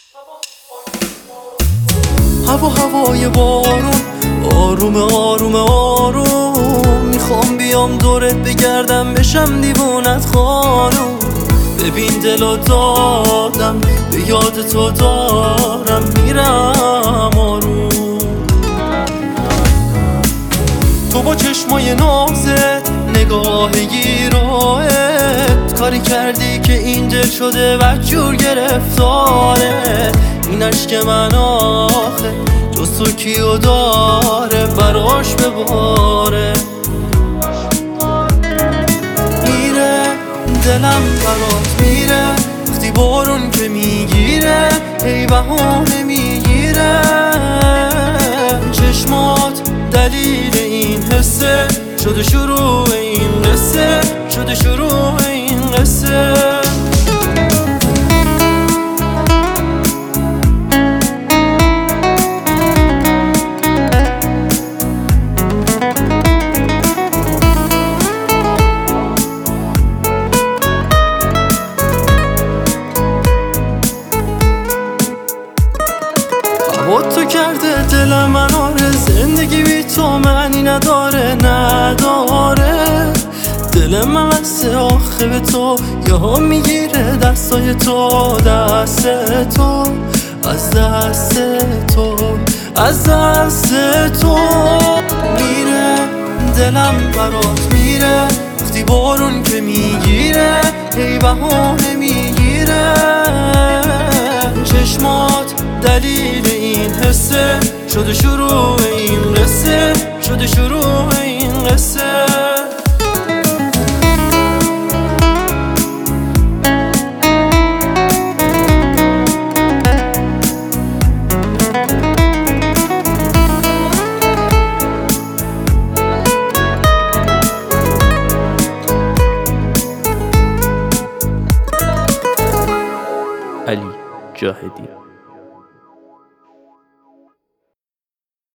هوای بارون آروم آروم آروم، میخوام بیام دورت بگردم بشم دیوونت خانوم. ببین دلو دادم به یاد تو دارم میرم آروم. تو با چشمای نازت نگاه گیراهت کاری کردی که این دل شده بدجور گرفتاره. این عشق من آخه جز تو کیو داره براش بباره. میره دلم برات میره وقتی بارون که میگیره، ای بهانه میگیره. چشمات دلیل این حسه، شده شروع این قصه، شده شروع این قصه. با تو کرده دل من آره، زندگی بی تو معنی نداره نداره. دل من مثل آخه به تو یهو میگیره، دستای تو دست تو از دست تو از دست تو. میره دلم برات میره وقتی بارون که میگیره، ای بهانه میگیره. چشمات دلیل این حسه، شده شروع این قصه، شده شروع این قصه. علی جاهدی.